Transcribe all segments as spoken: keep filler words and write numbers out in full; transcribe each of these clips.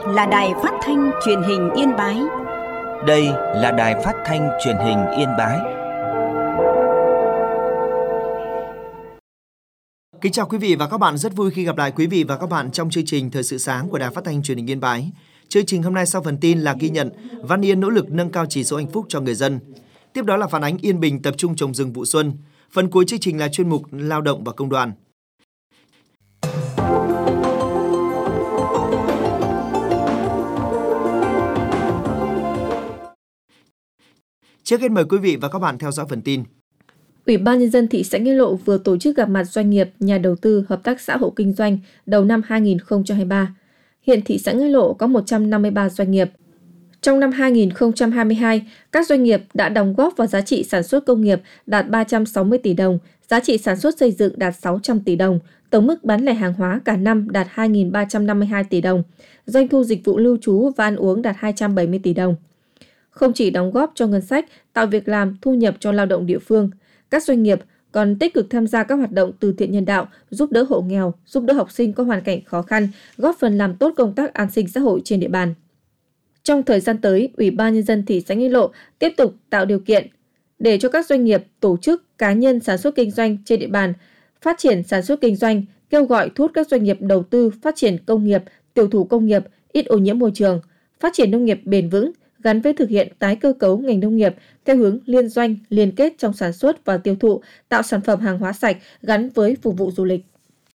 là Đài Phát thanh Truyền hình Yên Bái. Đây là Đài Phát thanh Truyền hình Yên Bái. Kính chào quý vị và các bạn, rất vui khi gặp lại quý vị và các bạn trong chương trình Thời sự sáng của Đài Phát thanh Truyền hình Yên Bái. Chương trình hôm nay sau phần tin là ghi nhận Văn Yên nỗ lực nâng cao chỉ số hạnh phúc cho người dân. Tiếp đó là phản ánh Yên Bình tập trung trồng rừng vụ xuân. Phần cuối chương trình là chuyên mục Lao động và Công đoàn. Trước hết mời quý vị và các bạn theo dõi phần tin. Ủy ban Nhân dân thị xã Nghĩa Lộ vừa tổ chức gặp mặt doanh nghiệp, nhà đầu tư, hợp tác xã hộ kinh doanh đầu năm hai nghìn không trăm hai mươi ba. Hiện thị xã Nghĩa Lộ có một trăm năm mươi ba doanh nghiệp. Trong năm hai nghìn không trăm hai mươi hai, các doanh nghiệp đã đóng góp vào giá trị sản xuất công nghiệp đạt ba trăm sáu mươi tỷ đồng, giá trị sản xuất xây dựng đạt sáu trăm tỷ đồng, tổng mức bán lẻ hàng hóa cả năm đạt hai nghìn ba trăm năm mươi hai tỷ đồng, doanh thu dịch vụ lưu trú và ăn uống đạt hai trăm bảy mươi tỷ đồng. Không chỉ đóng góp cho ngân sách, tạo việc làm, thu nhập cho lao động địa phương, các doanh nghiệp còn tích cực tham gia các hoạt động từ thiện nhân đạo, giúp đỡ hộ nghèo, giúp đỡ học sinh có hoàn cảnh khó khăn, góp phần làm tốt công tác an sinh xã hội trên địa bàn. Trong thời gian tới, Ủy ban Nhân dân thị xã Nghĩa Lộ tiếp tục tạo điều kiện để cho các doanh nghiệp, tổ chức, cá nhân sản xuất kinh doanh trên địa bàn phát triển sản xuất kinh doanh, kêu gọi thu hút các doanh nghiệp đầu tư phát triển công nghiệp, tiểu thủ công nghiệp, ít ô nhiễm môi trường, phát triển nông nghiệp bền vững, gắn với thực hiện tái cơ cấu ngành nông nghiệp theo hướng liên doanh, liên kết trong sản xuất và tiêu thụ, tạo sản phẩm hàng hóa sạch gắn với phục vụ du lịch.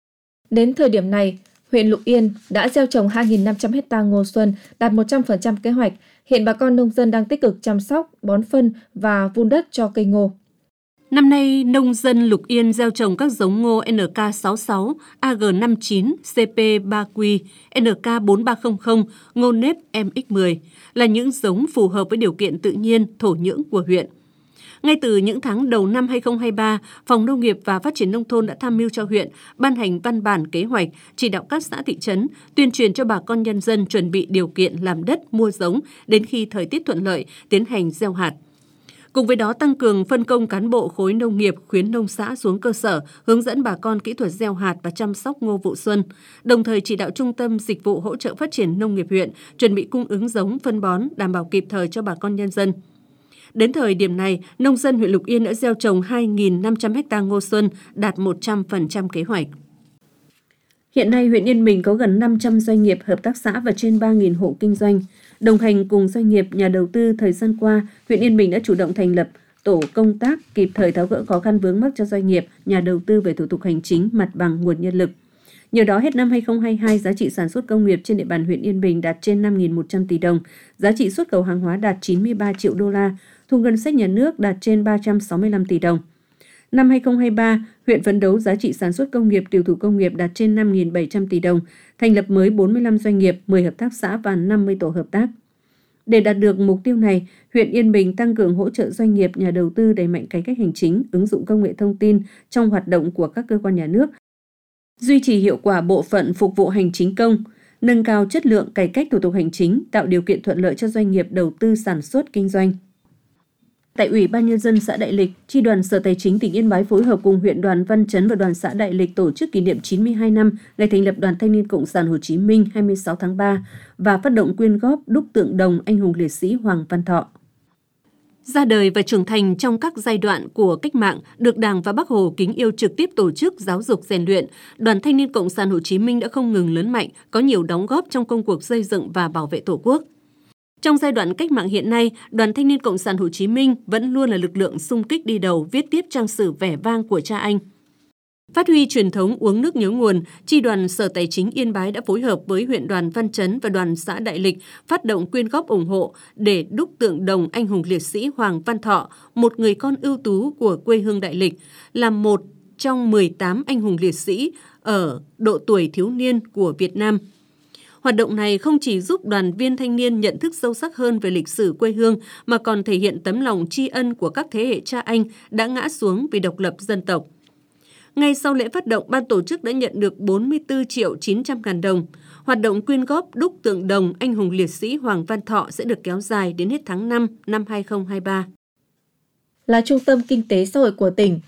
Đến thời điểm này, huyện Lục Yên đã gieo trồng hai nghìn năm trăm ha ngô xuân, đạt một trăm phần trăm kế hoạch. Hiện bà con nông dân đang tích cực chăm sóc, bón phân và vun đất cho cây ngô. Năm nay, nông dân Lục Yên gieo trồng các giống ngô en ca sáu sáu, a giê năm chín, xê pê ba quy, en ca bốn ba không không, ngô nếp em ích mười là những giống phù hợp với điều kiện tự nhiên, thổ nhưỡng của huyện. Ngay từ những tháng đầu năm hai nghìn không trăm hai mươi ba, Phòng Nông nghiệp và Phát triển Nông thôn đã tham mưu cho huyện ban hành văn bản kế hoạch, chỉ đạo các xã thị trấn, tuyên truyền cho bà con nhân dân chuẩn bị điều kiện làm đất, mua giống đến khi thời tiết thuận lợi, tiến hành gieo hạt. Cùng với đó tăng cường phân công cán bộ khối nông nghiệp, khuyến nông xã xuống cơ sở, hướng dẫn bà con kỹ thuật gieo hạt và chăm sóc ngô vụ xuân, đồng thời chỉ đạo Trung tâm Dịch vụ Hỗ trợ Phát triển Nông nghiệp huyện chuẩn bị cung ứng giống, phân bón, đảm bảo kịp thời cho bà con nhân dân. Đến thời điểm này, nông dân huyện Lục Yên đã gieo trồng hai nghìn năm trăm ha ngô xuân, đạt một trăm phần trăm kế hoạch. Hiện nay, huyện Yên Bình có gần năm trăm doanh nghiệp, hợp tác xã và trên ba nghìn hộ kinh doanh. Đồng hành cùng doanh nghiệp, nhà đầu tư, thời gian qua, huyện Yên Bình đã chủ động thành lập tổ công tác kịp thời tháo gỡ khó khăn vướng mắc cho doanh nghiệp, nhà đầu tư về thủ tục hành chính, mặt bằng, nguồn nhân lực. Nhờ đó, hết năm hai nghìn không trăm hai mươi hai, giá trị sản xuất công nghiệp trên địa bàn huyện Yên Bình đạt trên năm nghìn một trăm tỷ đồng, giá trị xuất khẩu hàng hóa đạt chín mươi ba triệu đô la, thu ngân sách nhà nước đạt trên ba trăm sáu mươi lăm tỷ đồng. Năm hai nghìn không trăm hai mươi ba, huyện phấn đấu giá trị sản xuất công nghiệp, tiểu thủ công nghiệp đạt trên năm nghìn bảy trăm tỷ đồng, thành lập mới bốn mươi lăm doanh nghiệp, mười hợp tác xã và năm mươi tổ hợp tác. Để đạt được mục tiêu này, huyện Yên Bình tăng cường hỗ trợ doanh nghiệp, nhà đầu tư đẩy mạnh cải cách hành chính, ứng dụng công nghệ thông tin trong hoạt động của các cơ quan nhà nước, duy trì hiệu quả bộ phận phục vụ hành chính công, nâng cao chất lượng cải cách thủ tục hành chính, tạo điều kiện thuận lợi cho doanh nghiệp đầu tư sản xuất kinh doanh. Tại Ủy ban Nhân dân xã Đại Lịch, Chi đoàn Sở Tài chính tỉnh Yên Bái phối hợp cùng huyện Đoàn Văn Chấn và Đoàn xã Đại Lịch tổ chức kỷ niệm chín mươi hai năm ngày thành lập Đoàn Thanh niên Cộng sản Hồ Chí Minh hai mươi sáu tháng ba và phát động quyên góp đúc tượng đồng anh hùng liệt sĩ Hoàng Văn Thọ. Ra đời và trưởng thành trong các giai đoạn của cách mạng, được Đảng và Bác Hồ kính yêu trực tiếp tổ chức giáo dục rèn luyện, Đoàn Thanh niên Cộng sản Hồ Chí Minh đã không ngừng lớn mạnh, có nhiều đóng góp trong công cuộc xây dựng và bảo vệ Tổ quốc. Trong giai đoạn cách mạng hiện nay, Đoàn Thanh niên Cộng sản Hồ Chí Minh vẫn luôn là lực lượng xung kích đi đầu viết tiếp trang sử vẻ vang của cha anh. Phát huy truyền thống uống nước nhớ nguồn, Chi đoàn Sở Tài chính Yên Bái đã phối hợp với huyện Đoàn Văn Chấn và Đoàn xã Đại Lịch phát động quyên góp ủng hộ để đúc tượng đồng anh hùng liệt sĩ Hoàng Văn Thọ, một người con ưu tú của quê hương Đại Lịch, là một trong mười tám anh hùng liệt sĩ ở độ tuổi thiếu niên của Việt Nam. Hoạt động này không chỉ giúp đoàn viên thanh niên nhận thức sâu sắc hơn về lịch sử quê hương mà còn thể hiện tấm lòng tri ân của các thế hệ cha anh đã ngã xuống vì độc lập dân tộc. Ngay sau lễ phát động, ban tổ chức đã nhận được bốn mươi tư triệu chín trăm ngàn đồng. Hoạt động quyên góp đúc tượng đồng anh hùng liệt sĩ Hoàng Văn Thọ sẽ được kéo dài đến hết tháng năm năm hai nghìn không trăm hai mươi ba. Là trung tâm kinh tế xã hội của tỉnh,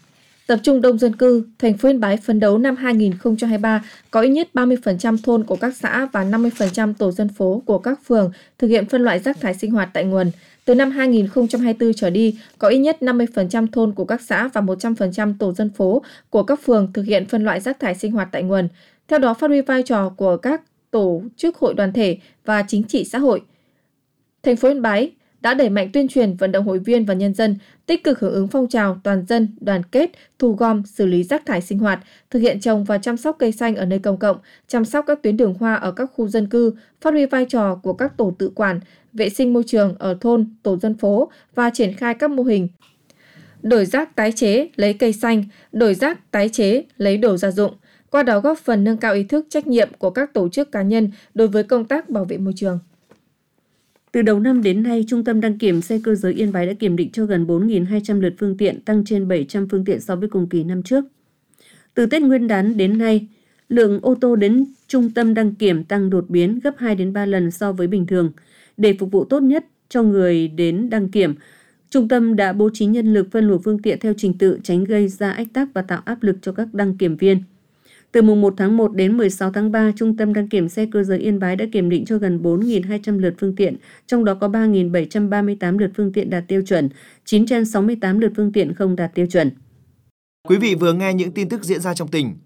Tập trung đông dân cư, thành phố Yên Bái phấn đấu năm hai nghìn không trăm hai mươi ba có ít nhất ba mươi phần trăm thôn của các xã và năm mươi phần trăm tổ dân phố của các phường thực hiện phân loại rác thải sinh hoạt tại nguồn. Từ năm hai nghìn không trăm hai mươi tư trở đi, có ít nhất năm mươi phần trăm thôn của các xã và một trăm phần trăm tổ dân phố của các phường thực hiện phân loại rác thải sinh hoạt tại nguồn. Theo đó, phát huy vai trò của các tổ chức hội đoàn thể và chính trị xã hội. Thành phố Yên Bái đã đẩy mạnh tuyên truyền vận động hội viên và nhân dân tích cực hưởng ứng phong trào toàn dân đoàn kết thu gom xử lý rác thải sinh hoạt, thực hiện trồng và chăm sóc cây xanh ở nơi công cộng, chăm sóc các tuyến đường hoa ở các khu dân cư, phát huy vai trò của các tổ tự quản, vệ sinh môi trường ở thôn, tổ dân phố và triển khai các mô hình đổi rác tái chế lấy cây xanh, đổi rác tái chế lấy đồ gia dụng, qua đó góp phần nâng cao ý thức trách nhiệm của các tổ chức cá nhân đối với công tác bảo vệ môi trường. Từ đầu năm đến nay, Trung tâm đăng kiểm xe cơ giới Yên Bái đã kiểm định cho gần bốn nghìn hai trăm lượt phương tiện, tăng trên bảy trăm phương tiện so với cùng kỳ năm trước. Từ Tết Nguyên đán đến nay, lượng ô tô đến Trung tâm đăng kiểm tăng đột biến gấp hai đến ba lần so với bình thường. Để phục vụ tốt nhất cho người đến đăng kiểm, Trung tâm đã bố trí nhân lực phân luồng phương tiện theo trình tự, tránh gây ra ách tắc và tạo áp lực cho các đăng kiểm viên. Từ mùng một tháng một đến mười sáu tháng ba, Trung tâm đăng kiểm xe cơ giới Yên Bái đã kiểm định cho gần bốn nghìn hai trăm lượt phương tiện, trong đó có ba nghìn bảy trăm ba mươi tám lượt phương tiện đạt tiêu chuẩn, chín trăm sáu mươi tám lượt phương tiện không đạt tiêu chuẩn. Quý vị vừa nghe những tin tức diễn ra trong tỉnh.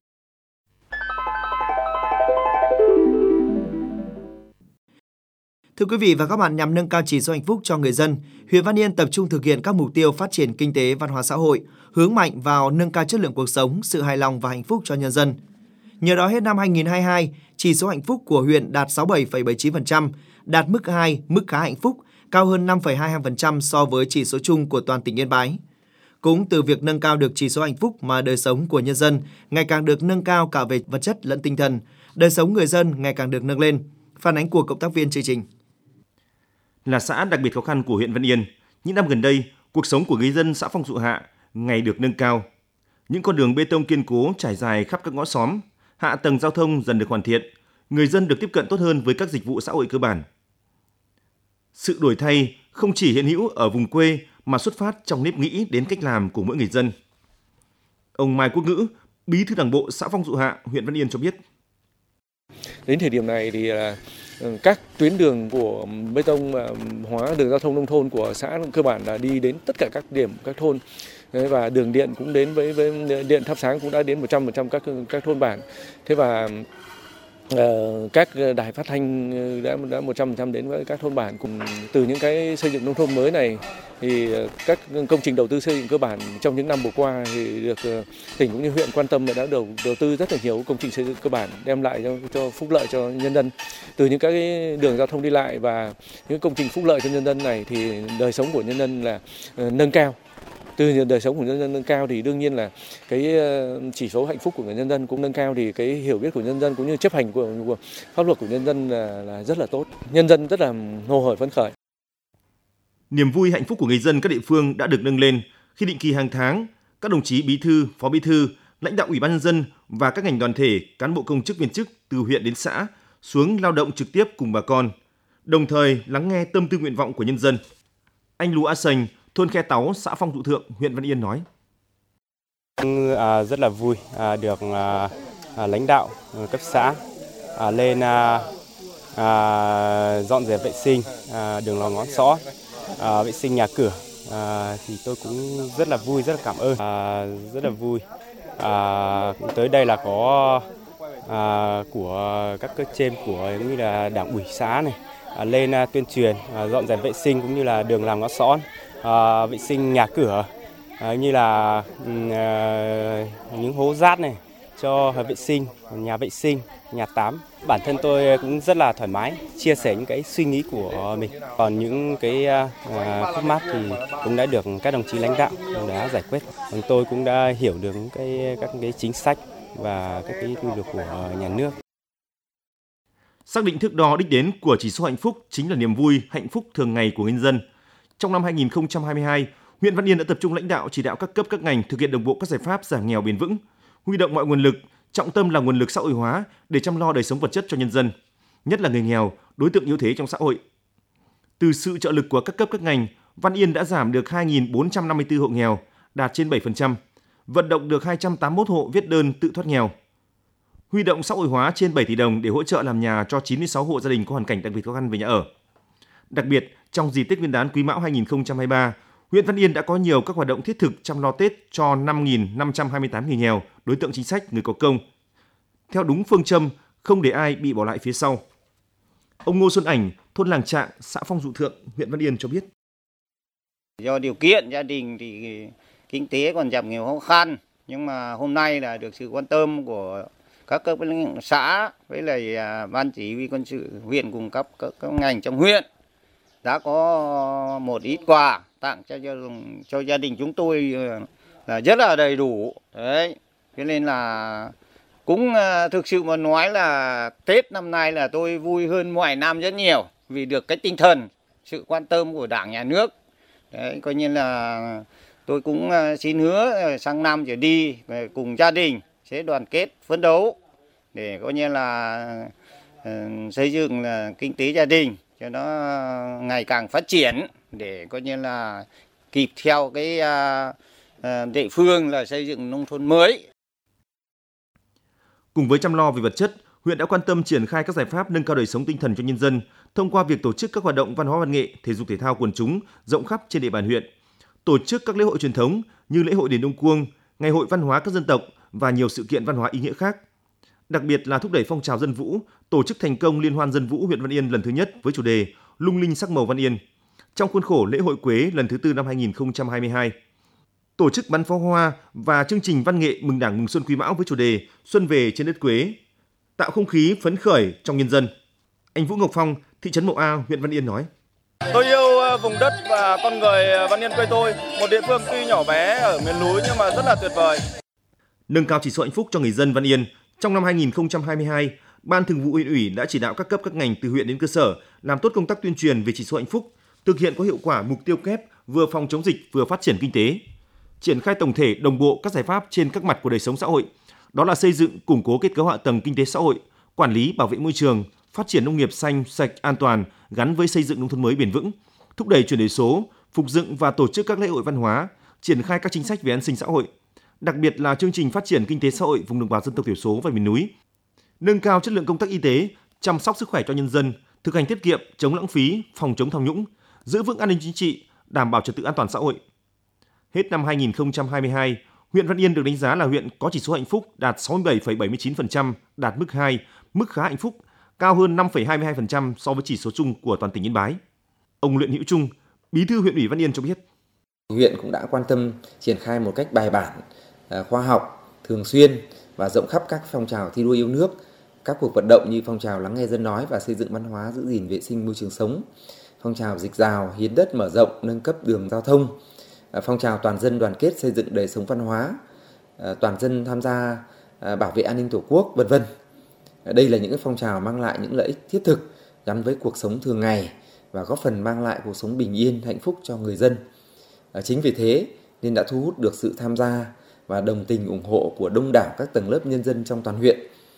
Thưa quý vị và các bạn, nhằm nâng cao chỉ số hạnh phúc cho người dân, huyện Văn Yên tập trung thực hiện các mục tiêu phát triển kinh tế, văn hóa xã hội, hướng mạnh vào nâng cao chất lượng cuộc sống, sự hài lòng và hạnh phúc cho nhân dân. Nhờ đó hết năm hai nghìn không trăm hai mươi hai, chỉ số hạnh phúc của huyện đạt sáu mươi bảy phẩy bảy mươi chín phần trăm, đạt mức hai, mức khá hạnh phúc, cao hơn năm phẩy hai mươi hai phần trăm so với chỉ số chung của toàn tỉnh Yên Bái. Cũng từ việc nâng cao được chỉ số hạnh phúc mà đời sống của nhân dân ngày càng được nâng cao cả về vật chất lẫn tinh thần, đời sống người dân ngày càng được nâng lên. Phản ánh của cộng tác viên chương trình. Là xã đặc biệt khó khăn của huyện Văn Yên, những năm gần đây, cuộc sống của người dân xã Phong Dụ Hạ ngày được nâng cao. Những con đường bê tông kiên cố trải dài khắp các ngõ xóm, hạ tầng giao thông dần được hoàn thiện, người dân được tiếp cận tốt hơn với các dịch vụ xã hội cơ bản. Sự đổi thay không chỉ hiện hữu ở vùng quê mà xuất phát trong nếp nghĩ đến cách làm của mỗi người dân. Ông Mai Quốc Ngữ, Bí thư Đảng bộ xã Phong Dụ Hạ, huyện Văn Yên cho biết. Đến thời điểm này thì các tuyến đường của bê tông hóa đường giao thông nông thôn của xã cơ bản là đi đến tất cả các điểm các thôn, và đường điện cũng đến với, với điện thắp sáng cũng đã đến một trăm phần trăm các các thôn bản. Thế và uh, các đài phát thanh đã đã một trăm phần trăm đến với các thôn bản. Cùng từ những cái xây dựng nông thôn mới này thì các công trình đầu tư xây dựng cơ bản trong những năm vừa qua thì được tỉnh cũng như huyện quan tâm và đã đầu đầu tư rất là nhiều công trình xây dựng cơ bản, đem lại cho, cho phúc lợi cho nhân dân. Từ những cái đường giao thông đi lại và những công trình phúc lợi cho nhân dân này thì đời sống của nhân dân là uh, nâng cao. Từ đời sống của nhân dân nâng cao thì đương nhiên là cái chỉ số hạnh phúc của người nhân dân cũng nâng cao, thì cái hiểu biết của nhân dân cũng như chấp hành của, của pháp luật của nhân dân là, là rất là tốt. Nhân dân rất là hồ hởi phấn khởi. Niềm vui hạnh phúc của người dân các địa phương đã được nâng lên khi định kỳ hàng tháng, các đồng chí bí thư, phó bí thư, lãnh đạo ủy ban nhân dân và các ngành đoàn thể, cán bộ công chức viên chức từ huyện đến xã xuống lao động trực tiếp cùng bà con, đồng thời lắng nghe tâm tư nguyện vọng của nhân dân. Anh Lù A Sành, thôn Khe Táu, xã Phong Dụ Thượng, huyện Văn Yên nói. À, rất là vui à, được à, à, lãnh đạo cấp xã à, lên à, à, dọn dẹp vệ sinh à, đường lò ngõ xóm, à, vệ sinh nhà cửa, à, thì tôi cũng rất là vui, rất là cảm ơn, à, rất là vui. À, tới đây là có à, của các cấp trên của như là đảng ủy xã này à, lên à, tuyên truyền à, dọn dẹp vệ sinh cũng như là đường làm ngõ xóm. À, vệ sinh nhà cửa à, như là à, những hố rác này cho vệ sinh, nhà vệ sinh, nhà tắm. Bản thân tôi cũng rất là thoải mái chia sẻ những cái suy nghĩ của mình. Còn những cái à, khúc mắc thì cũng đã được các đồng chí lãnh đạo đã giải quyết. Còn tôi cũng đã hiểu được những cái các cái chính sách và các cái quy luật của nhà nước. Xác định thước đo đích đến của chỉ số hạnh phúc chính là niềm vui, hạnh phúc thường ngày của nhân dân. Trong năm hai nghìn không trăm hai mươi hai, huyện Văn Yên đã tập trung lãnh đạo chỉ đạo các cấp các ngành thực hiện đồng bộ các giải pháp giảm nghèo bền vững, huy động mọi nguồn lực, trọng tâm là nguồn lực xã hội hóa để chăm lo đời sống vật chất cho nhân dân, nhất là người nghèo, đối tượng yếu thế trong xã hội. Từ sự trợ lực của các cấp các ngành, Văn Yên đã giảm được hai nghìn bốn trăm năm mươi tư hộ nghèo, đạt trên bảy phần trăm, vận động được hai trăm tám mươi mốt hộ viết đơn tự thoát nghèo. Huy động xã hội hóa trên bảy tỷ đồng để hỗ trợ làm nhà cho chín mươi sáu hộ gia đình có hoàn cảnh đặc biệt khó khăn về nhà ở. Đặc biệt, trong dịp Tết Nguyên đán Quý Mão hai nghìn không trăm hai mươi ba, huyện Văn Yên đã có nhiều các hoạt động thiết thực chăm lo Tết cho năm nghìn năm trăm hai mươi tám người nghèo, đối tượng chính sách, người có công, theo đúng phương châm không để ai bị bỏ lại phía sau. Ông Ngô Xuân Ảnh, thôn Làng Trạng, xã Phong Dụ Thượng, huyện Văn Yên cho biết. Do điều kiện gia đình thì kinh tế còn gặp nhiều khó khăn, nhưng mà hôm nay là được sự quan tâm của các cấp xã với lại ban chỉ huy quân sự huyện cùng các, các, các ngành trong huyện đã có một ít quà tặng cho cho gia đình chúng tôi là rất là đầy đủ. Đấy, cho nên là cũng thực sự mà nói là Tết năm nay là tôi vui hơn mọi năm rất nhiều vì được cái tinh thần sự quan tâm của Đảng, Nhà nước. Đấy, coi như là tôi cũng xin hứa sang năm trở đi cùng gia đình sẽ đoàn kết phấn đấu để coi như là uh, xây dựng là kinh tế gia đình cho nó ngày càng phát triển để coi như là kịp theo cái uh, uh, địa phương là xây dựng nông thôn mới. Cùng với chăm lo về vật chất, huyện đã quan tâm triển khai các giải pháp nâng cao đời sống tinh thần cho nhân dân thông qua việc tổ chức các hoạt động văn hóa văn nghệ, thể dục thể thao quần chúng rộng khắp trên địa bàn huyện, tổ chức các lễ hội truyền thống như lễ hội đền Ông Cuông, ngày hội văn hóa các dân tộc và nhiều sự kiện văn hóa ý nghĩa khác. Đặc biệt là thúc đẩy phong trào dân vũ, tổ chức thành công liên hoan dân vũ huyện Văn Yên lần thứ nhất với chủ đề Lung linh sắc màu Văn Yên trong khuôn khổ lễ hội Quế lần thứ tư năm hai nghìn không trăm hai mươi hai. Tổ chức bắn pháo hoa và chương trình văn nghệ mừng Đảng mừng Xuân Quý Mão với chủ đề Xuân về trên đất Quế, tạo không khí phấn khởi trong nhân dân. Anh Vũ Ngọc Phong, thị trấn Mậu A, huyện Văn Yên nói: Tôi yêu vùng đất và con người Văn Yên quê tôi, một địa phương tuy nhỏ bé ở miền núi nhưng mà rất là tuyệt vời. Nâng cao chỉ số hạnh phúc cho người dân Văn Yên. Trong năm hai nghìn không trăm hai mươi hai, Ban Thường vụ huyện ủy đã chỉ đạo các cấp các ngành từ huyện đến cơ sở làm tốt công tác tuyên truyền về chỉ số hạnh phúc, thực hiện có hiệu quả mục tiêu kép vừa phòng chống dịch vừa phát triển kinh tế, triển khai tổng thể đồng bộ các giải pháp trên các mặt của đời sống xã hội. Đó là xây dựng, củng cố kết cấu hạ tầng kinh tế xã hội, quản lý bảo vệ môi trường, phát triển nông nghiệp xanh, sạch, an toàn gắn với xây dựng nông thôn mới bền vững, thúc đẩy chuyển đổi số, phục dựng và tổ chức các lễ hội văn hóa, triển khai các chính sách về an sinh xã hội, đặc biệt là chương trình phát triển kinh tế xã hội vùng đồng bào dân tộc thiểu số và miền núi, nâng cao chất lượng công tác y tế, chăm sóc sức khỏe cho nhân dân, thực hành tiết kiệm, chống lãng phí, phòng chống tham nhũng, giữ vững an ninh chính trị, đảm bảo trật tự an toàn xã hội. Hết năm hai nghìn không trăm hai mươi hai, huyện Văn Yên được đánh giá là huyện có chỉ số hạnh phúc đạt sáu mươi bảy phẩy bảy mươi chín phần trăm, đạt mức hai, mức khá hạnh phúc, cao hơn năm phẩy hai mươi hai phần trăm so với chỉ số chung của toàn tỉnh Yên Bái. Ông Luyện Hữu Trung, Bí thư huyện ủy Văn Yên cho biết: Huyện cũng đã quan tâm triển khai một cách bài bản, khoa học, thường xuyên và rộng khắp các phong trào thi đua yêu nước, các cuộc vận động như phong trào lắng nghe dân nói và xây dựng văn hóa giữ gìn vệ sinh môi trường sống, phong trào dịch rào, hiến đất mở rộng, nâng cấp đường giao thông, phong trào toàn dân đoàn kết xây dựng đời sống văn hóa, toàn dân tham gia bảo vệ an ninh Tổ quốc, vân vân. Đây là những phong trào mang lại những lợi ích thiết thực gắn với cuộc sống thường ngày và góp phần mang lại cuộc sống bình yên, hạnh phúc cho người dân. Chính vì thế nên đã thu hút được sự tham gia và đồng tình ủng hộ của đông đảo các tầng lớp nhân dân trong toàn huyện.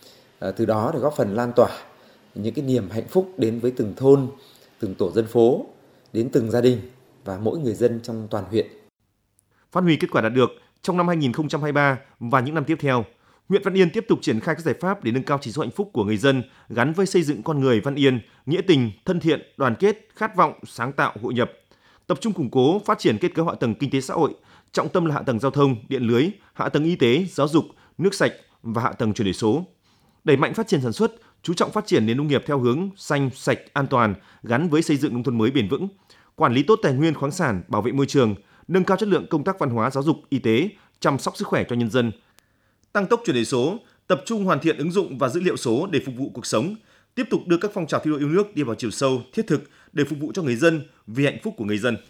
Từ đó để góp phần lan tỏa những cái niềm hạnh phúc đến với từng thôn, từng tổ dân phố, đến từng gia đình và mỗi người dân trong toàn huyện. Phát huy kết quả đạt được trong năm hai nghìn không trăm hai mươi ba và những năm tiếp theo, huyện Văn Yên tiếp tục triển khai các giải pháp để nâng cao chỉ số hạnh phúc của người dân gắn với xây dựng con người Văn Yên nghĩa tình, thân thiện, đoàn kết, khát vọng, sáng tạo, hội nhập. Tập trung củng cố, phát triển kết cấu hạ tầng kinh tế xã hội, trọng tâm là hạ tầng giao thông, điện lưới, hạ tầng y tế, giáo dục, nước sạch và hạ tầng chuyển đổi số. Đẩy mạnh phát triển sản xuất, chú trọng phát triển nền nông nghiệp theo hướng xanh, sạch, an toàn gắn với xây dựng nông thôn mới bền vững. Quản lý tốt tài nguyên khoáng sản, bảo vệ môi trường, nâng cao chất lượng công tác văn hóa, giáo dục, y tế, chăm sóc sức khỏe cho nhân dân. Tăng tốc chuyển đổi số, tập trung hoàn thiện ứng dụng và dữ liệu số để phục vụ cuộc sống, tiếp tục đưa các phong trào thi đua yêu nước đi vào chiều sâu, thiết thực để phục vụ cho người dân, vì hạnh phúc của người dân.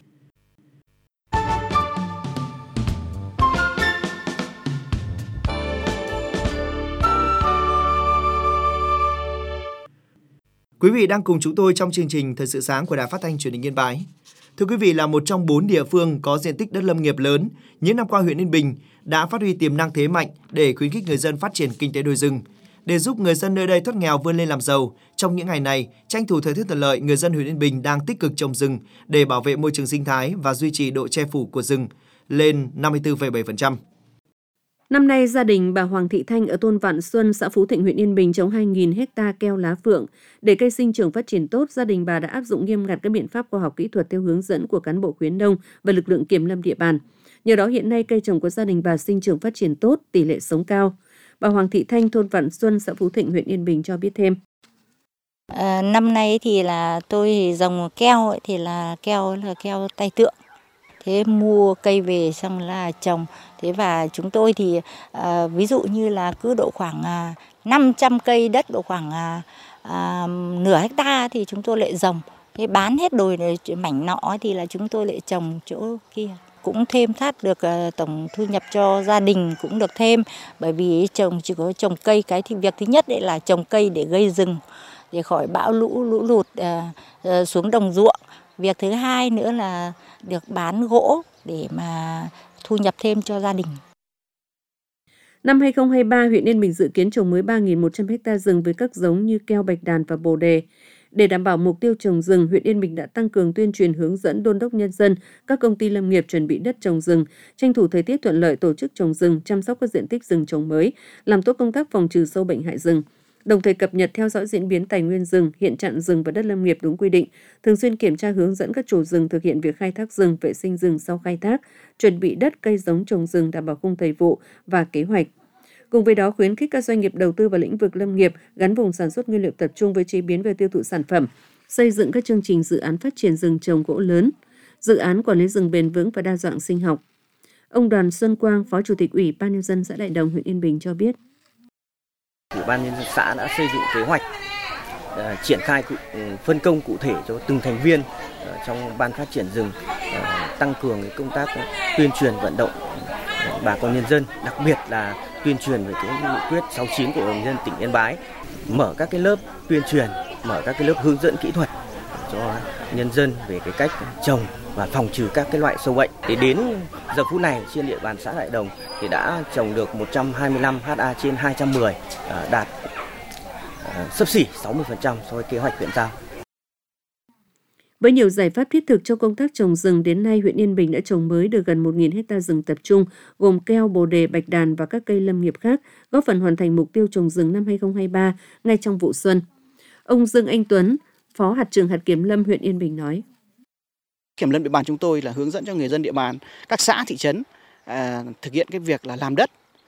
Quý vị đang cùng chúng tôi trong chương trình Thời sự sáng của Đài Phát thanh Truyền hình Yên Bái. Thưa quý vị, là một trong bốn địa phương có diện tích đất lâm nghiệp lớn, những năm qua huyện Yên Bình đã phát huy tiềm năng thế mạnh để khuyến khích người dân phát triển kinh tế đồi rừng. Để giúp người dân nơi đây thoát nghèo vươn lên làm giàu, trong những ngày này, tranh thủ thời tiết thuận lợi, người dân huyện Yên Bình đang tích cực trồng rừng để bảo vệ môi trường sinh thái và duy trì độ che phủ của rừng lên năm mươi tư phẩy bảy phần trăm. Năm nay, gia đình bà Hoàng Thị Thanh ở thôn Vạn Xuân, xã Phú Thịnh, huyện Yên Bình trồng hai nghìn héc ta keo lá phượng. Để cây sinh trưởng phát triển tốt, gia đình bà đã áp dụng nghiêm ngặt các biện pháp khoa học kỹ thuật theo hướng dẫn của cán bộ khuyến nông và lực lượng kiểm lâm địa bàn. Nhờ đó hiện nay cây trồng của gia đình bà sinh trưởng phát triển tốt, tỷ lệ sống cao. Bà Hoàng Thị Thanh, thôn Vạn Xuân, xã Phú Thịnh, huyện Yên Bình cho biết thêm. À, năm nay thì là tôi trồng keo ấy, thì là keo là keo tay tượng. Thế mua cây về xong là trồng. Thế và chúng tôi thì à, ví dụ như là cứ độ khoảng à, năm trăm cây đất, độ khoảng à, à, nửa hecta thì chúng tôi lại trồng. Thế bán hết đồi mảnh nọ thì là chúng tôi lại trồng chỗ kia. Cũng thêm thắt được uh, tổng thu nhập cho gia đình cũng được thêm. Bởi vì trồng chỉ có trồng cây, cái thì việc thứ nhất đấy là trồng cây để gây rừng, để khỏi bão lũ, lũ lụt uh, uh, xuống đồng ruộng. Việc thứ hai nữa là được bán gỗ để mà thu nhập thêm cho gia đình. Năm hai không hai ba, huyện Yên Bình dự kiến trồng mới ba nghìn một trăm ha rừng với các giống như keo bạch đàn và bồ đề. Để đảm bảo mục tiêu trồng rừng, huyện Yên Bình đã tăng cường tuyên truyền hướng dẫn đôn đốc nhân dân, các công ty lâm nghiệp chuẩn bị đất trồng rừng, tranh thủ thời tiết thuận lợi tổ chức trồng rừng, chăm sóc các diện tích rừng trồng mới, làm tốt công tác phòng trừ sâu bệnh hại rừng. Đồng thời cập nhật theo dõi diễn biến tài nguyên rừng, hiện trạng rừng và đất lâm nghiệp đúng quy định, thường xuyên kiểm tra hướng dẫn các chủ rừng thực hiện việc khai thác rừng, vệ sinh rừng sau khai thác, chuẩn bị đất cây giống trồng rừng đảm bảo khung thời vụ và kế hoạch. Cùng với đó, khuyến khích các doanh nghiệp đầu tư vào lĩnh vực lâm nghiệp, gắn vùng sản xuất nguyên liệu tập trung với chế biến và tiêu thụ sản phẩm, xây dựng các chương trình dự án phát triển rừng trồng gỗ lớn, dự án quản lý rừng bền vững và đa dạng sinh học. Ông Đoàn Xuân Quang, Phó Chủ tịch Ủy ban Nhân dân xã Đại Đồng, huyện Yên Bình cho biết. Ủy ban Nhân dân xã đã xây dựng kế hoạch uh, triển khai cụ, uh, phân công cụ thể cho từng thành viên uh, trong ban phát triển rừng, uh, tăng cường công tác uh, tuyên truyền vận động uh, bà con nhân dân, đặc biệt là tuyên truyền về cái nghị quyết sáu mươi chín của Hội đồng nhân dân tỉnh Yên Bái, mở các cái lớp tuyên truyền, mở các cái lớp hướng dẫn kỹ thuật cho nhân dân về cái cách trồng và phòng trừ các cái loại sâu bệnh. Thì đến giờ phút này trên địa bàn xã Đại Đồng thì đã trồng được một trăm hai mươi lăm ha trên hai trăm mười, đạt xấp xỉ sáu mươi phần trăm so với kế hoạch huyện giao. Với nhiều giải pháp thiết thực cho công tác trồng rừng, đến nay huyện Yên Bình đã trồng mới được gần một nghìn ha rừng tập trung, gồm keo, bồ đề, bạch đàn và các cây lâm nghiệp khác, góp phần hoàn thành mục tiêu trồng rừng năm hai không hai ba ngay trong vụ xuân. Ông Dương Anh Tuấn, Phó hạt trưởng hạt kiểm lâm huyện Yên Bình nói. Kiểm lâm địa bàn chúng tôi là hướng dẫn cho người dân địa bàn, các xã, thị trấn à, thực hiện cái việc là làm đất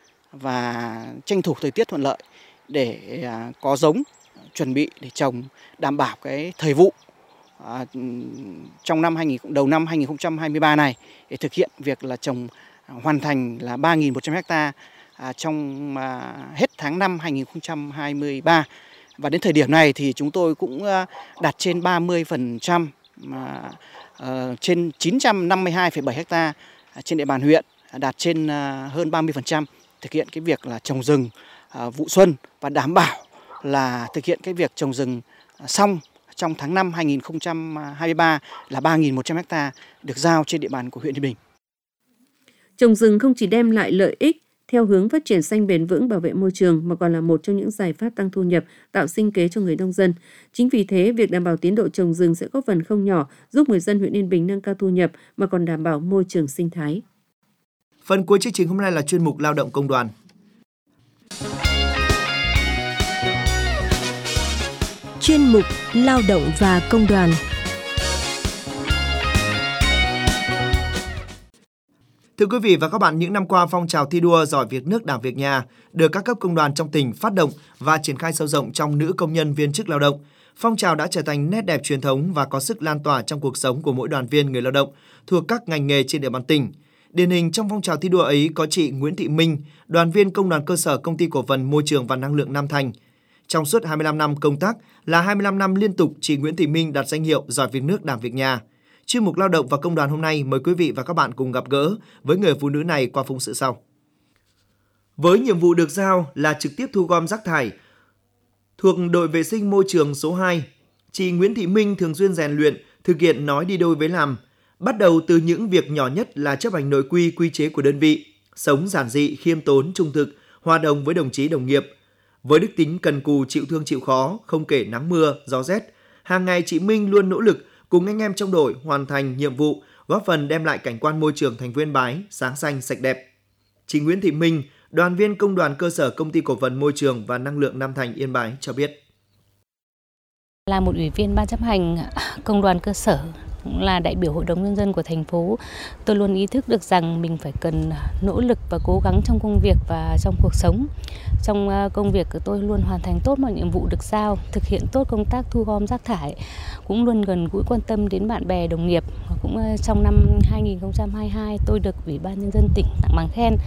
và tranh thủ thời tiết thuận lợi để à, có giống chuẩn bị để trồng, đảm bảo cái thời vụ. À, trong năm hai nghìn, đầu năm hai không hai ba này để thực hiện việc là trồng hoàn thành là ba nghìn một trăm ha à, trong à, hết tháng năm hai nghìn không trăm hai mươi ba, và đến thời điểm này thì chúng tôi cũng à, đạt trên ba mươi phần trăm, à, à, trên chín trăm năm mươi hai phẩy bảy ha à, trên địa bàn huyện, đạt trên à, hơn ba mươi phần trăm thực hiện cái việc là trồng rừng à, vụ xuân và đảm bảo là thực hiện cái việc trồng rừng à, xong trong tháng năm hai nghìn không trăm hai mươi ba là ba nghìn một trăm ha được giao trên địa bàn của huyện Yên Bình. Trồng rừng không chỉ đem lại lợi ích theo hướng phát triển xanh bền vững, bảo vệ môi trường mà còn là một trong những giải pháp tăng thu nhập, tạo sinh kế cho người nông dân. Chính vì thế, việc đảm bảo tiến độ trồng rừng sẽ góp phần không nhỏ giúp người dân huyện Yên Bình nâng cao thu nhập mà còn đảm bảo môi trường sinh thái. Phần cuối chương trình hôm nay là chuyên mục Lao động công đoàn. Chuyên mục Lao động và Công đoàn. Thưa quý vị và các bạn, những năm qua, phong trào thi đua giỏi việc nước đảm việc nhà được các cấp công đoàn trong tỉnh phát động và triển khai sâu rộng trong nữ công nhân viên chức lao động. Phong trào đã trở thành nét đẹp truyền thống và có sức lan tỏa trong cuộc sống của mỗi đoàn viên người lao động thuộc các ngành nghề trên địa bàn tỉnh. Điển hình trong phong trào thi đua ấy có chị Nguyễn Thị Minh, đoàn viên công đoàn cơ sở Công ty Cổ phần Môi trường và Năng lượng Nam Thành. Trong suốt hai mươi lăm năm công tác là hai mươi lăm năm liên tục, chị Nguyễn Thị Minh đạt danh hiệu giỏi việc nước đảm việc nhà. Chuyên mục Lao động và Công đoàn hôm nay mời quý vị và các bạn cùng gặp gỡ với người phụ nữ này qua phóng sự sau. Với nhiệm vụ được giao là trực tiếp thu gom rác thải thuộc đội vệ sinh môi trường số hai, chị Nguyễn Thị Minh thường xuyên rèn luyện, thực hiện nói đi đôi với làm. Bắt đầu từ những việc nhỏ nhất là chấp hành nội quy, quy chế của đơn vị, sống giản dị, khiêm tốn, trung thực, hòa đồng với đồng chí đồng nghiệp. Với đức tính cần cù, chịu thương chịu khó, không kể nắng mưa, gió rét, hàng ngày chị Minh luôn nỗ lực cùng anh em trong đội hoàn thành nhiệm vụ, góp phần đem lại cảnh quan môi trường thành phố Yên Bái sáng xanh sạch đẹp. Chị Nguyễn Thị Minh đoàn viên công đoàn cơ sở Công ty Cổ phần Môi trường và Năng lượng Nam Thành Yên Bái cho biết. Là một ủy viên ban chấp hành công đoàn cơ sở, cũng là đại biểu Hội đồng Nhân dân của thành phố, tôi luôn ý thức được rằng mình phải cần nỗ lực và cố gắng trong công việc và trong cuộc sống. Trong công việc của tôi luôn hoàn thành tốt mọi nhiệm vụ được giao, thực hiện tốt công tác thu gom rác thải, cũng luôn gần gũi quan tâm đến bạn bè đồng nghiệp. Cũng trong năm hai nghìn không trăm hai mươi hai tôi được Ủy ban Nhân dân tỉnh tặng bằng khen.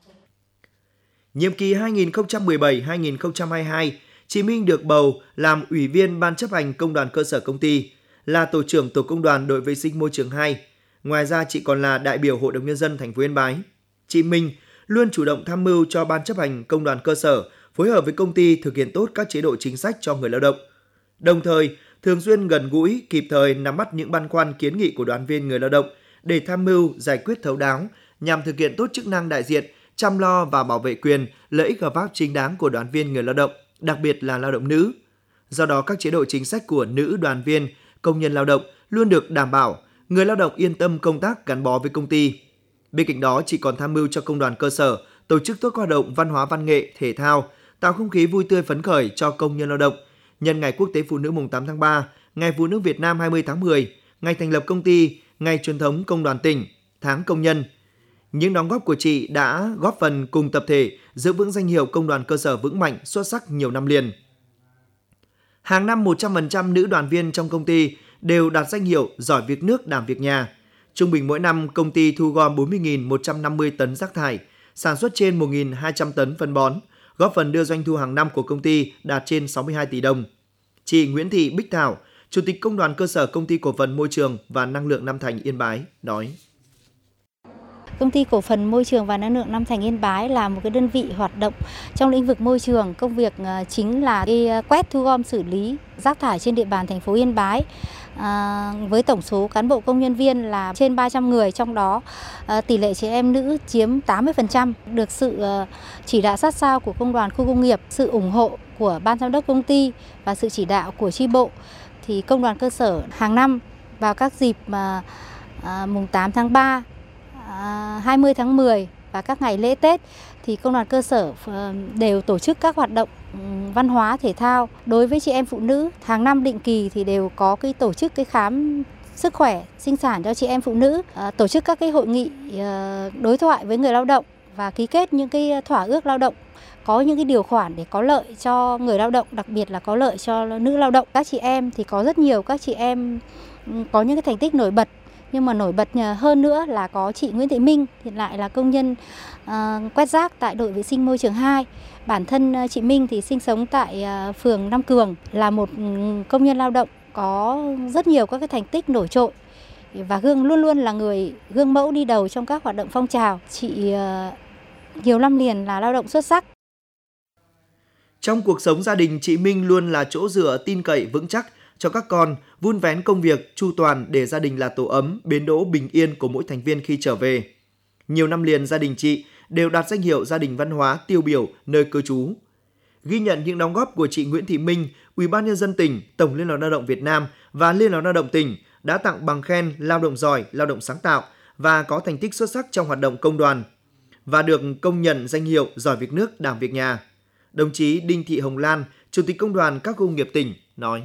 Nhiệm kỳ hai nghìn không trăm mười bảy đến hai nghìn không trăm hai mươi hai, chị Minh được bầu làm Ủy viên Ban chấp hành Công đoàn cơ sở công ty, là Tổ trưởng Tổ công đoàn đội vệ sinh môi trường hai. Ngoài ra, chị còn là đại biểu Hội đồng Nhân dân thành phố Yên Bái. Chị Minh luôn chủ động tham mưu cho Ban chấp hành Công đoàn cơ sở phối hợp với công ty thực hiện tốt các chế độ chính sách cho người lao động. Đồng thời, thường xuyên gần gũi, kịp thời nắm bắt những băn khoăn kiến nghị của đoàn viên người lao động để tham mưu giải quyết thấu đáo nhằm thực hiện tốt chức năng đại diện, chăm lo và bảo vệ quyền, lợi ích hợp pháp chính đáng của đoàn viên người lao động, đặc biệt là lao động nữ. Do đó, các chế độ chính sách của nữ đoàn viên, công nhân lao động luôn được đảm bảo, người lao động yên tâm công tác gắn bó với công ty. Bên cạnh đó, chị còn tham mưu cho công đoàn cơ sở tổ chức tốt hoạt động văn hóa văn nghệ, thể thao, tạo không khí vui tươi phấn khởi cho công nhân lao động. Nhân ngày Quốc tế Phụ nữ mùng tám tháng ba, Ngày Phụ nữ Việt Nam hai mươi tháng mười, ngày thành lập công ty, ngày truyền thống công đoàn tỉnh, tháng công nhân. Những đóng góp của chị đã góp phần cùng tập thể giữ vững danh hiệu công đoàn cơ sở vững mạnh, xuất sắc nhiều năm liền. Hàng năm một trăm phần trăm nữ đoàn viên trong công ty đều đạt danh hiệu giỏi việc nước, đảm việc nhà. Trung bình mỗi năm, công ty thu gom bốn mươi nghìn một trăm năm mươi tấn rác thải, sản xuất trên một nghìn hai trăm tấn phân bón, góp phần đưa doanh thu hàng năm của công ty đạt trên sáu mươi hai tỷ đồng. Chị Nguyễn Thị Bích Thảo, Chủ tịch Công đoàn cơ sở Công ty Cổ phần Môi trường và Năng lượng Nam Thành Yên Bái nói: Công ty Cổ phần Môi trường và Năng lượng Nam Thành Yên Bái là một cái đơn vị hoạt động trong lĩnh vực môi trường. Công việc chính là đi quét, thu gom, xử lý rác thải trên địa bàn thành phố Yên Bái. À, với tổng số cán bộ công nhân viên là trên ba trăm người, trong đó à, tỷ lệ chị em nữ chiếm tám mươi phần trăm. Được sự à, chỉ đạo sát sao của công đoàn khu công nghiệp, sự ủng hộ của ban giám đốc công ty và sự chỉ đạo của chi bộ, thì công đoàn cơ sở hàng năm vào các dịp mà à, mùng tám tháng ba, à, hai mươi tháng mười và các ngày lễ Tết thì công đoàn cơ sở đều tổ chức các hoạt động văn hóa thể thao. Đối với chị em phụ nữ, hàng năm định kỳ thì đều có cái tổ chức cái khám sức khỏe sinh sản cho chị em phụ nữ, à, tổ chức các cái hội nghị à, đối thoại với người lao động và ký kết những cái thỏa ước lao động, có những cái điều khoản để có lợi cho người lao động, đặc biệt là có lợi cho nữ lao động. Các chị em thì có rất nhiều các chị em có những cái thành tích nổi bật, nhưng mà nổi bật hơn nữa là có chị Nguyễn Thị Minh, hiện lại là công nhân uh, quét rác tại đội vệ sinh môi trường hai. Bản thân uh, chị Minh thì sinh sống tại uh, phường Nam Cường, là một công nhân lao động có rất nhiều các cái thành tích nổi trội và gương luôn luôn là người gương mẫu đi đầu trong các hoạt động phong trào. Chị uh, nhiều năm liền là lao động xuất sắc. Trong cuộc sống gia đình, chị Minh luôn là chỗ dựa tin cậy vững chắc cho các con, vun vén công việc chu toàn để gia đình là tổ ấm, bến đỗ bình yên của mỗi thành viên khi trở về. Nhiều năm liền, gia đình chị đều đạt danh hiệu gia đình văn hóa tiêu biểu nơi cư trú. Ghi nhận những đóng góp của chị Nguyễn Thị Minh, Ủy ban Nhân dân tỉnh, Tổng Liên đoàn Lao động Việt Nam và Liên đoàn Lao động tỉnh đã tặng bằng khen lao động giỏi, lao động sáng tạo và có thành tích xuất sắc trong hoạt động công đoàn và được công nhận danh hiệu giỏi việc nước, đảm việc nhà. Đồng chí Đinh Thị Hồng Lan, Chủ tịch Công đoàn các khu công nghiệp tỉnh nói: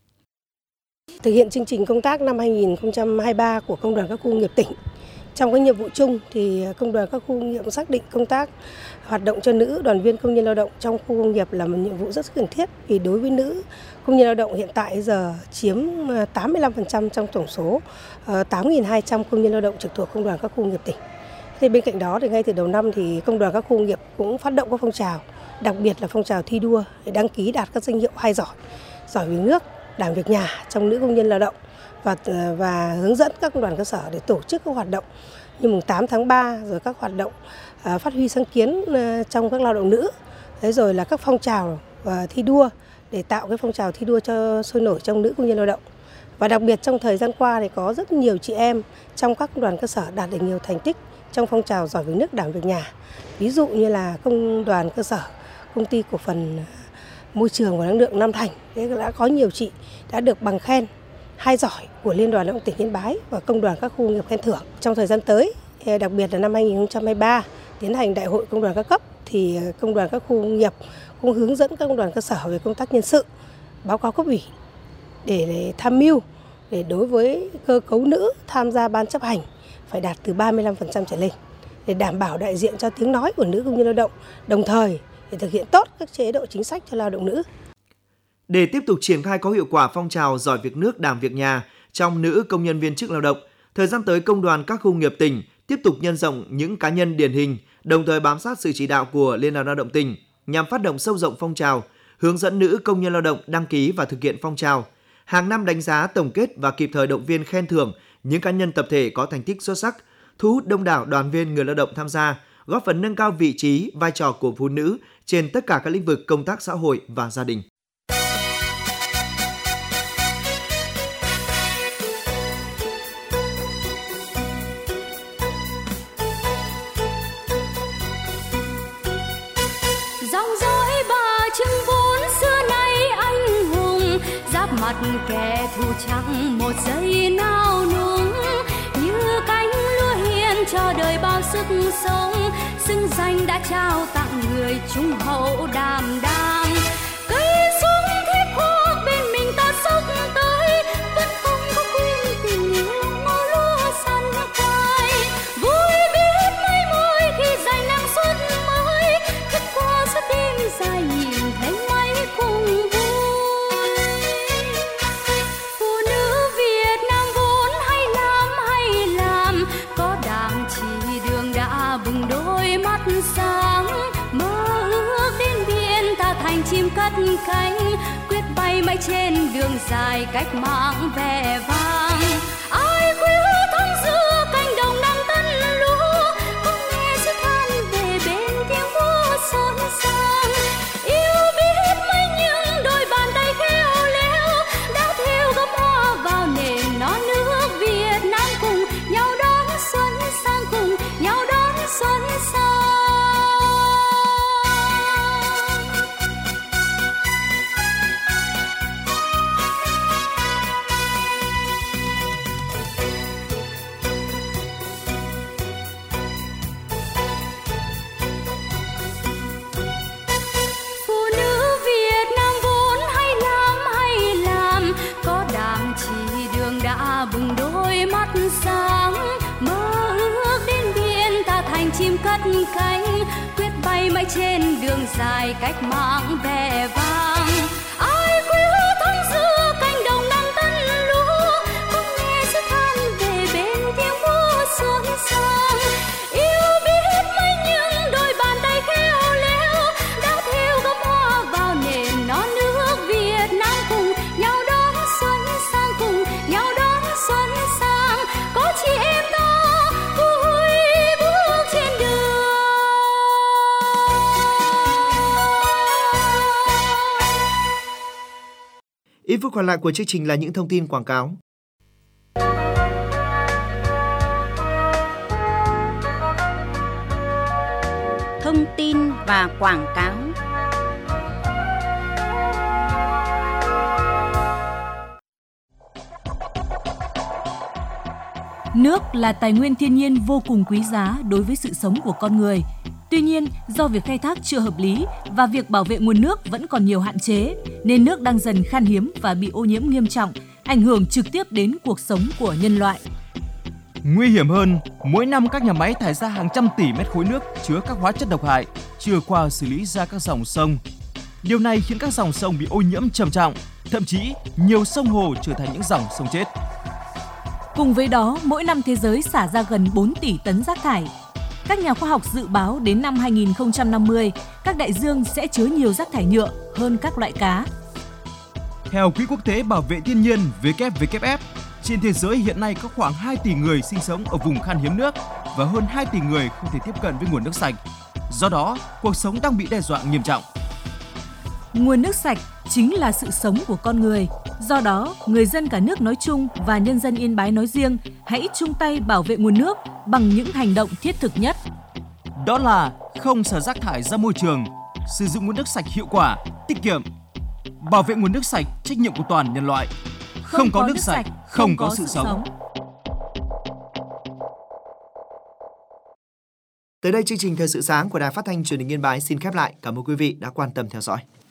Thực hiện chương trình công tác năm hai nghìn không trăm hai mươi ba của Công đoàn các khu công nghiệp tỉnh, trong cái nhiệm vụ chung thì Công đoàn các khu công nghiệp xác định công tác hoạt động cho nữ đoàn viên công nhân lao động trong khu công nghiệp là một nhiệm vụ rất cần thiết, vì đối với nữ công nhân lao động hiện tại giờ chiếm tám mươi lăm phần trăm trong tổng số tám nghìn hai trăm công nhân lao động trực thuộc Công đoàn các khu công nghiệp tỉnh. Thì bên cạnh đó thì ngay từ đầu năm thì Công đoàn các khu công nghiệp cũng phát động các phong trào, đặc biệt là phong trào thi đua để đăng ký đạt các danh hiệu hai giỏi, giỏi việc nước, đảm việc nhà trong nữ công nhân lao động và và hướng dẫn các công đoàn cơ sở để tổ chức các hoạt động như mùng tám tháng ba, rồi các hoạt động uh, phát huy sáng kiến uh, trong các lao động nữ, thế rồi là các phong trào uh, thi đua để tạo cái phong trào thi đua cho sôi nổi trong nữ công nhân lao động. Và đặc biệt trong thời gian qua thì có rất nhiều chị em trong các công đoàn cơ sở đạt được nhiều thành tích trong phong trào giỏi việc nước, đảm việc nhà. Ví dụ như là công đoàn cơ sở Công ty Cổ phần Môi trường và Năng lượng Nam Thành, thế đã có nhiều chị đã được bằng khen hai giỏi của Liên đoàn Lao động tỉnh Yên Bái và Công đoàn các khu công nghiệp khen thưởng. Trong thời gian tới, đặc biệt là năm hai nghìn không trăm hai mươi ba, tiến hành Đại hội Công đoàn các cấp thì công đoàn các khu công nghiệp cũng hướng dẫn các công đoàn cơ sở về công tác nhân sự, báo cáo cấp ủy để, để tham mưu để đối với cơ cấu nữ tham gia ban chấp hành phải đạt từ ba mươi lăm phần trăm trở lên để đảm bảo đại diện cho tiếng nói của nữ công nhân lao động, đồng thời để thực hiện tốt các chế độ chính sách cho lao động nữ. Để tiếp tục triển khai có hiệu quả phong trào giỏi việc nước đảm việc nhà trong nữ công nhân viên chức lao động, thời gian tới công đoàn các khu công nghiệp tỉnh tiếp tục nhân rộng những cá nhân điển hình, đồng thời bám sát sự chỉ đạo của Liên đoàn Lao động tỉnh nhằm phát động sâu rộng phong trào, hướng dẫn nữ công nhân lao động đăng ký và thực hiện phong trào. Hàng năm đánh giá, tổng kết và kịp thời động viên khen thưởng những cá nhân tập thể có thành tích xuất sắc, thu hút đông đảo đoàn viên người lao động tham gia, góp phần nâng cao vị trí, vai trò của phụ nữ trên tất cả các lĩnh vực công tác xã hội và gia đình. Mặt kẻ thù chẳng một giây nào núng, như cánh lúa hiền cho đời bao sức sống, xứng danh đã trao tặng người trung hậu đảm đang. Cây súng thép khoác bên mình ta sốc tới, vẫn không có quên tình yêu ngô lúa săn khoai. Vui biết mấy môi khi giành năng suất mới, thức qua suốt đêm dài nhìn thấy mấy cùng vui. Bừng đôi mắt sáng, mơ ước đến biển ta thành chim cất cánh, quyết bay mãi trên đường dài cách mạng vẻ vang. Ai quê thắm giữa cánh đồng đang tân lúa, không nghe sự than về bên tiếng múa xôn xang. Yêu biết mấy những đôi bàn tay khéo léo đã thêu gấm hoa vào nền non nước Việt Nam, cùng nhau đón xuân sang, cùng nhau đón xuân sang. Phụ nữ Việt Nam vốn hay làm hay làm, có đảng chỉ đường đã bừng đôi mắt sáng, mơ ước đến biển ta thành chim cất cánh, quyết bay mãi trên đường dài cách mạng vẻ vang. Ai quê thắm giữa cánh đồng đang tân lúa, không nghe sự than về bên tiếng múa xôn xang. Yêu biết mấy những đôi bàn tay khéo léo đã thêu gấm hoa vào nền non nước Việt Nam, cùng nhau đón xuân sang, cùng nhau đón xuân sang. Có chị em ta vui bước trên đường. Ít phút còn lại của chương trình là những thông tin quảng cáo. Thông tin và quảng cáo. Nước là tài nguyên thiên nhiên vô cùng quý giá đối với sự sống của con người. Tuy nhiên, do việc khai thác chưa hợp lý và việc bảo vệ nguồn nước vẫn còn nhiều hạn chế, nên nước đang dần khan hiếm và bị ô nhiễm nghiêm trọng, ảnh hưởng trực tiếp đến cuộc sống của nhân loại. Nguy hiểm hơn, mỗi năm các nhà máy thải ra hàng trăm tỷ mét khối nước chứa các hóa chất độc hại, chưa qua xử lý ra các dòng sông. Điều này khiến các dòng sông bị ô nhiễm trầm trọng, thậm chí nhiều sông hồ trở thành những dòng sông chết. Cùng với đó, mỗi năm thế giới xả ra gần bốn tỷ tấn rác thải. Các nhà khoa học dự báo đến năm hai nghìn không trăm năm mươi, các đại dương sẽ chứa nhiều rác thải nhựa hơn các loại cá. Theo Quỹ Quốc tế Bảo vệ Thiên nhiên W W F, trên thế giới hiện nay có khoảng hai tỷ người sinh sống ở vùng khan hiếm nước và hơn hai tỷ người không thể tiếp cận với nguồn nước sạch. Do đó, cuộc sống đang bị đe dọa nghiêm trọng. Nguồn nước sạch chính là sự sống của con người. Do đó, người dân cả nước nói chung và nhân dân Yên Bái nói riêng hãy chung tay bảo vệ nguồn nước bằng những hành động thiết thực nhất. Đó là không xả rác thải ra môi trường, sử dụng nguồn nước sạch hiệu quả, tiết kiệm. Bảo vệ nguồn nước sạch, trách nhiệm của toàn nhân loại. Không, không có, có nước sạch, không, không có, có sự sống. sống. Tới đây chương trình Thời sự sáng của Đài Phát thanh Truyền hình Yên Bái xin khép lại. Cảm ơn quý vị đã quan tâm theo dõi.